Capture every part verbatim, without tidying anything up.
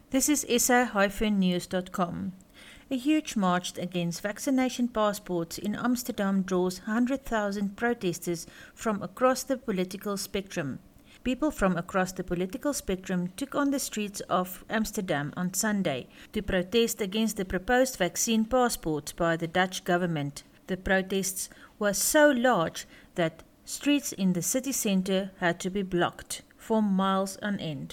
This is S A news dot com. A huge march against vaccination passports in Amsterdam draws one hundred thousand protesters from across the political spectrum. People from across the political spectrum took on the streets of Amsterdam on Sunday to protest against the proposed vaccine passports by the Dutch government. The protests were so large that streets in the city centre had to be blocked for miles on end.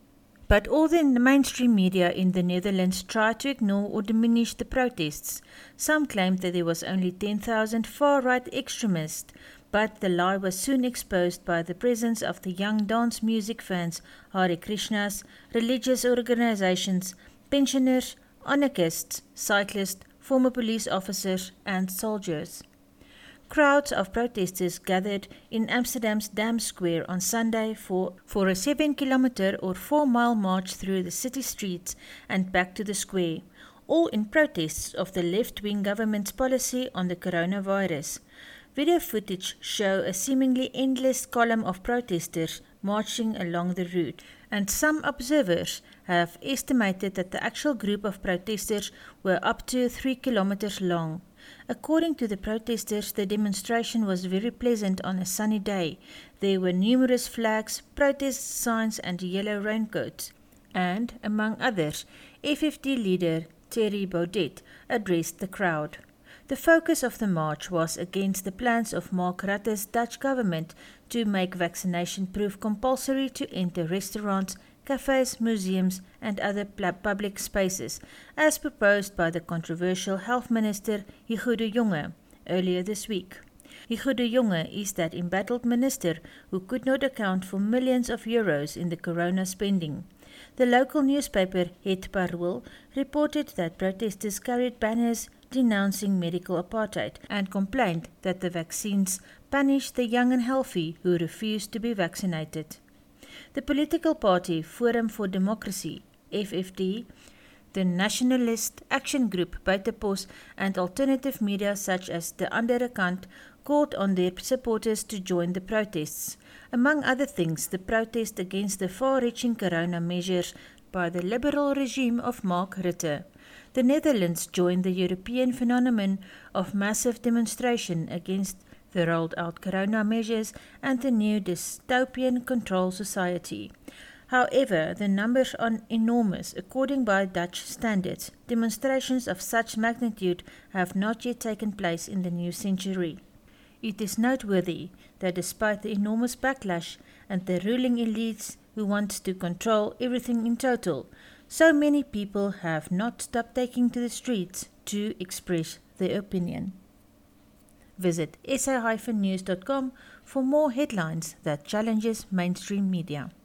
But all the mainstream media in the Netherlands tried to ignore or diminish the protests. Some claimed that there was only ten thousand far-right extremists, but the lie was soon exposed by the presence of the young dance music fans, Hare Krishnas, religious organizations, pensioners, anarchists, cyclists, former police officers and soldiers. Crowds of protesters gathered in Amsterdam's Dam Square on Sunday for, for a seven kilometer or four mile march through the city streets and back to the square, all in protests of the left-wing government's policy on the coronavirus. Video footage show a seemingly endless column of protesters marching along the route, and some observers have estimated that the actual group of protesters were up to three kilometers long. According to the protesters, the demonstration was very pleasant on a sunny day. There were numerous flags, protest signs and yellow raincoats. And, among others, F F D leader Thierry Baudet addressed the crowd. The focus of the march was against the plans of Mark Rutte's Dutch government to make vaccination proof compulsory to enter restaurants, cafes, museums and other public spaces, as proposed by the controversial Health Minister Hugo de Jonge earlier this week. Hugo de Jonge is that embattled minister who could not account for millions of euros in the corona spending. The local newspaper Het Parool reported that protesters carried banners denouncing medical apartheid and complained that the vaccines punish the young and healthy who refuse to be vaccinated. The political party Forum for Democracy, F F D, the Nationalist Action Group Buitenpost and alternative media such as the Andere Kant called on their supporters to join the protests. Among other things, the protest against the far-reaching corona measures by the liberal regime of Mark Rutte. The Netherlands joined the European phenomenon of massive demonstration against the rolled out corona measures and the new dystopian control society. However, the numbers are enormous. According by Dutch standards, demonstrations of such magnitude have not yet taken place in the new century. It is noteworthy that despite the enormous backlash and the ruling elites who want to control everything in total, so many people have not stopped taking to the streets to express their opinion. Visit S A news dot com for more headlines that challenges mainstream media.